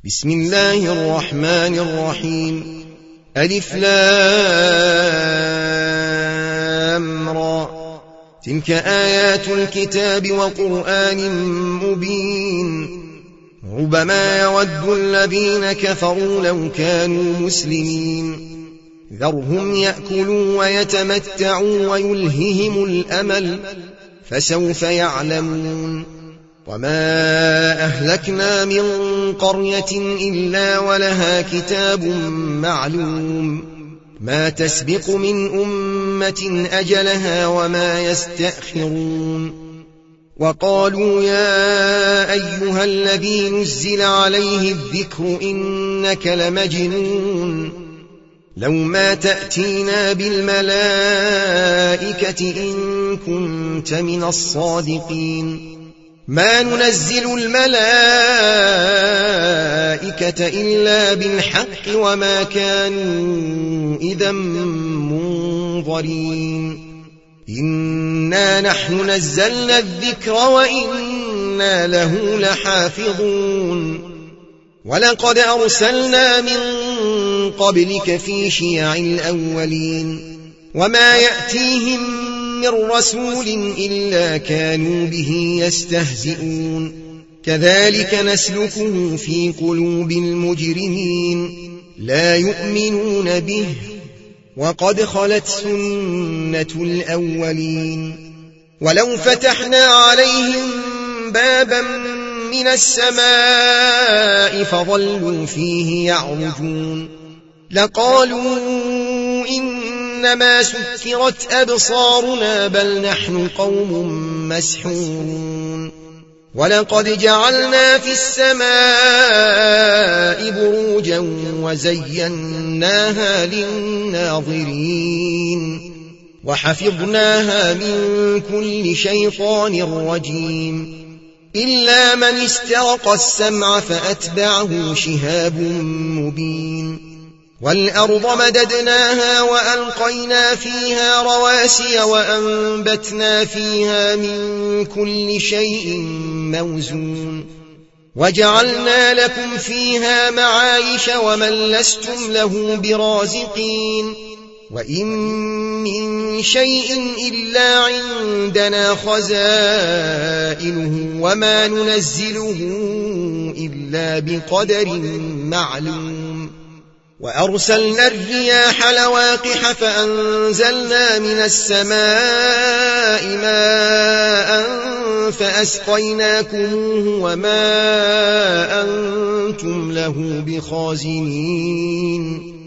بسم الله الرحمن الرحيم. ألف لام را. تلك آيات الكتاب وقرآن مبين. ربما يود الذين كفروا لو كانوا مسلمين. ذرهم يأكلوا ويتمتعوا ويلههم الأمل فسوف يعلمون. وما أهلكنا من قرية إلا ولها كتاب معلوم ما تسبق من أمة أجلها وما يستأخرون. وقالوا يا أيها الذي نزل عليه الذكر إنك لمجنون لو ما تأتينا بالملائكة إن كنت من الصادقين. ما ننزل الملائكة إلا بالحق وما كانوا إذا منظرين. إنا نحن نزلنا الذكر وإنا له لحافظون. ولقد أرسلنا من قبلك في شيع الأولين وما يأتيهم من رسول إلا كانوا به يستهزئون. كذلك نسلكه في قلوب المجرمين لا يؤمنون به وقد خلت سنة الأولين. ولو فتحنا عليهم بابا من السماء فظلوا فيه يعرجون لقالوا إنما سكرت أبصارنا بل نحن قوم مسحورون. ولقد جعلنا في السماء بروجا وزيناها للناظرين وحفظناها من كل شيطان رجيم إلا من استرق السمع فأتبعه شهاب مبين. والأرض مددناها وألقينا فيها رواسي وأنبتنا فيها من كل شيء موزون وجعلنا لكم فيها معايش ومن لستم له برازقين. وإن من شيء إلا عندنا خزائنه وما ننزله إلا بقدر معلوم. وأرسلنا الرياح لواقح فأنزلنا من السماء ماء فأسقيناكموه وما أنتم له بخازنين.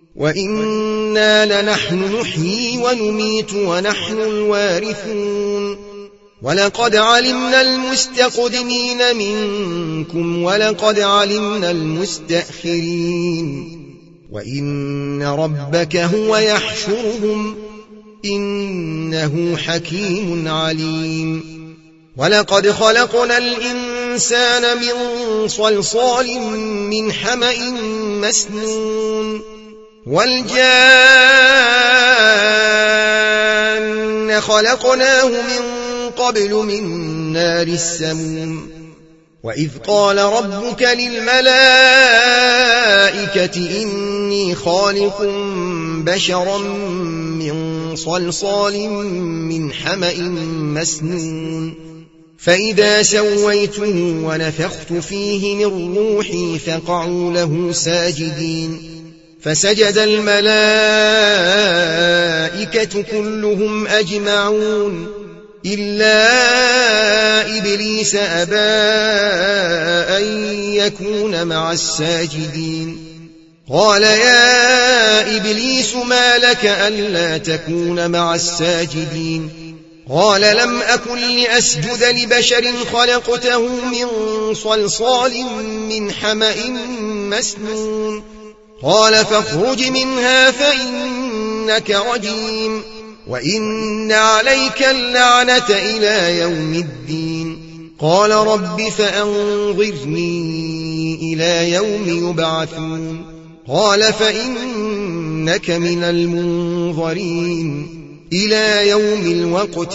وإنا لنحن نحيي ونميت ونحن الوارثون. ولقد علمنا المستقدمين منكم ولقد علمنا المستأخرين. وإن ربك هو يحشرهم إنه حكيم عليم. ولقد خلقنا الإنسان من صلصال من حمأ مسنون والجان خلقناه من قبل من نار السموم. وإذ قال ربك للملائكة إني خالق بشرا من صلصال من حمأ مسنون فإذا سويته ونفخت فيه من روحي فقعوا له ساجدين. فسجد الملائكة كلهم أجمعون إلا إبليس أبى أن يكون مع الساجدين. قال يا إبليس ما لك ألا تكون مع الساجدين؟ قال لم أكن لأسجد لبشر خلقته من صلصال من حمأ مسنون. قال فاخرج منها فإنك رجيم وإن عليك اللعنة إلى يوم الدين. قال رب فأنظرني إلى يوم يبعثون. قال فإنك من المنظرين إلى يوم الوقت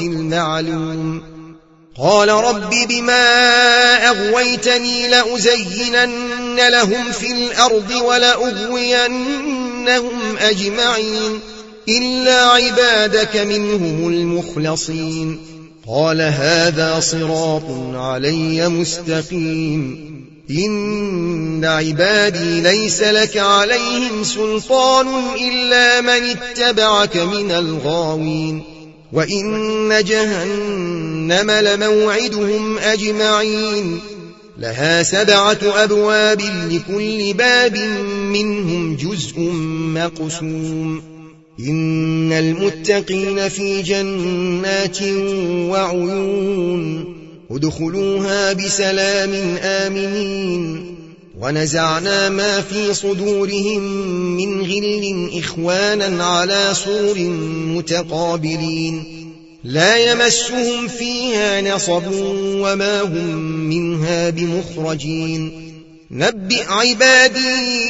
المعلوم. قال رب بما أغويتني لأزينن لهم في الأرض ولأغوينهم أجمعين إلا عبادك منهم المخلصين قال هذا صراط علي مستقيم إن عبادي ليس لك عليهم سلطان إلا من اتبعك من الغاوين وإن جهنم لموعدهم أجمعين لها 7 أبواب لكل باب منهم جزء مقسوم إن المتقين في جنات وعيون ادخلوها بسلام آمنين ونزعنا ما في صدورهم من غل إخوانا على سرر متقابلين لا يمسهم فيها نصب وما هم منها بمخرجين نبئ عبادي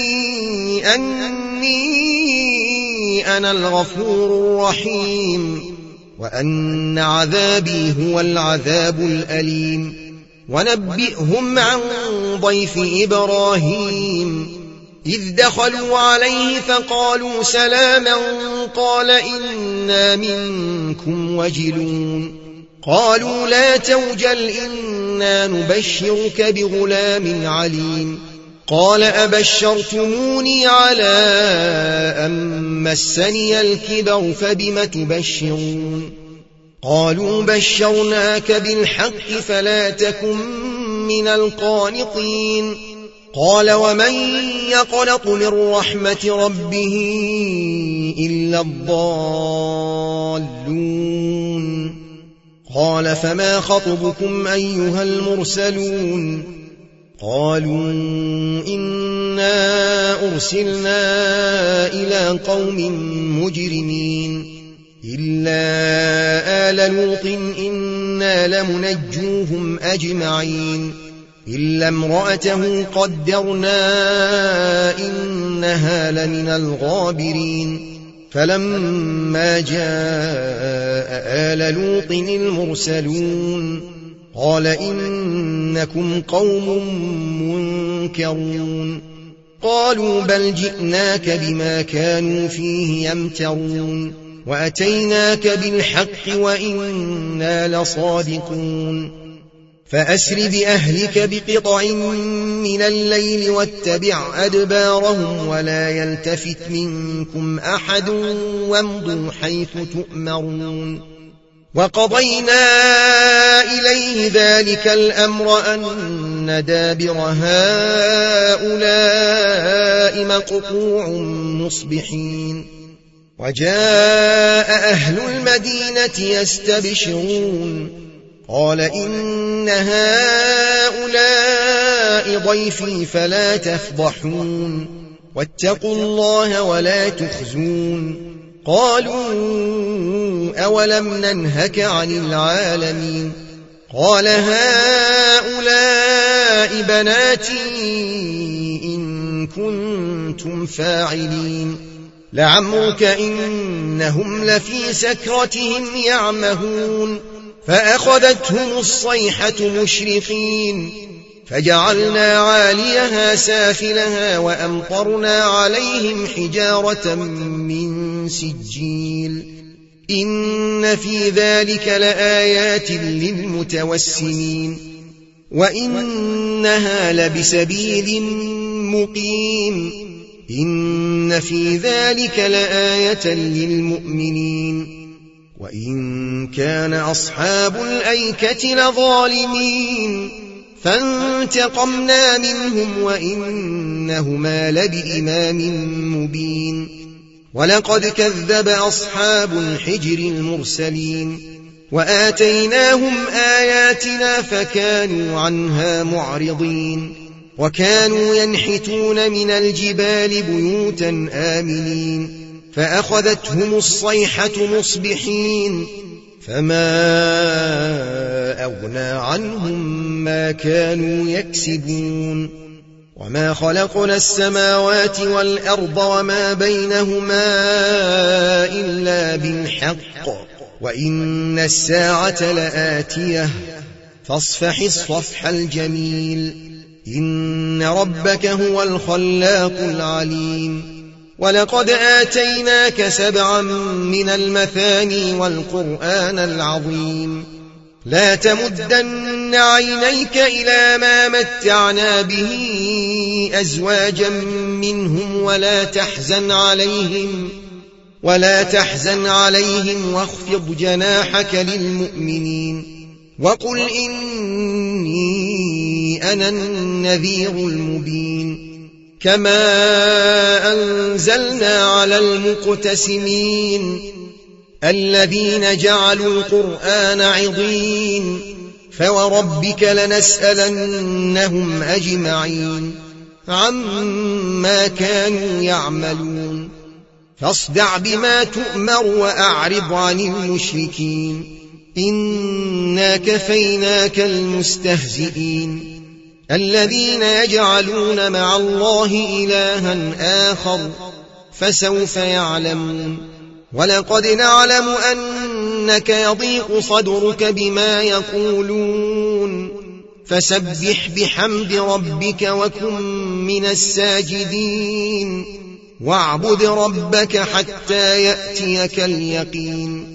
أني أنا الغفور الرحيم وأن عذابي هو العذاب الأليم ونبئهم عن ضيف إبراهيم إذ دخلوا عليه فقالوا سلاما قال إنا منكم وجلون قالوا لا توجل إنا نبشرك بغلام عليم قال أبشرتموني على أن مسني الكبر فبم تبشرون قالوا بشرناك بالحق فلا تكن من القانطين قال ومن يقنط من رحمة ربه إلا الضالون قال فما خطبكم أيها المرسلون قالوا إنا أرسلنا إلى قوم مجرمين إلا آل لوط إنا لمنجوهم أجمعين إلا امرأته قدرنا إنها لمن الغابرين فلما جاء آل لوط المرسلون قال إنكم قوم منكرون قالوا بل جئناك بما كانوا فيه يمترون وأتيناك بالحق وإنا لصادقون فأسر بأهلك بقطع من الليل واتبع أدبارهم ولا يلتفت منكم أحد وامضوا حيث تؤمرون وقضينا إليه ذلك الأمر أن دابر هؤلاء مقطوع مصبحين وجاء أهل المدينة يستبشرون قال إن هؤلاء ضيفي فلا تفضحون واتقوا الله ولا تخزون قالوا أولم ننهك عن العالمين قال هؤلاء بناتي إن كنتم فاعلين لعمرك إنهم لفي سكرتهم يعمهون فأخذتهم الصيحة مشرقين فجعلنا عاليها سافلها وأمطرنا عليهم حجارة من سجيل إن في ذلك لآيات للمتوسمين وإنها لبسبيل مقيم إن في ذلك لآية للمؤمنين وإن كان أصحاب الأيكة لظالمين فانتقمنا منهم وإنهما لبإمام مبين ولقد كذب أصحاب الحجر المرسلين وآتيناهم آياتنا فكانوا عنها معرضين وكانوا ينحتون من الجبال بيوتا آمنين فأخذتهم الصيحة مصبحين فما أغنى عنهم ما كانوا يكسبون وما خلقنا السماوات والأرض وما بينهما إلا بالحق وإن الساعة لآتية فاصفح الصفح الجميل إن ربك هو الخلاق العليم ولقد آتيناك 7 من المثاني والقرآن العظيم لا تمدن عينيك إلى ما متعنا به أزواجا منهم ولا تحزن عليهم واخفض جناحك للمؤمنين وقل إني أنا النذير المبين كما أنزلنا على المقتسمين الذين جعلوا القرآن عضين فوربك لنسألنهم أجمعين عما كانوا يعملون فاصدع بما تؤمر وأعرض عن المشركين إنا كفيناك المستهزئين الذين يجعلون مع الله إلها آخر فسوف يعلمون ولقد نعلم أنك يضيق صدرك بما يقولون فسبح بحمد ربك وكن من الساجدين واعبد ربك حتى يأتيك اليقين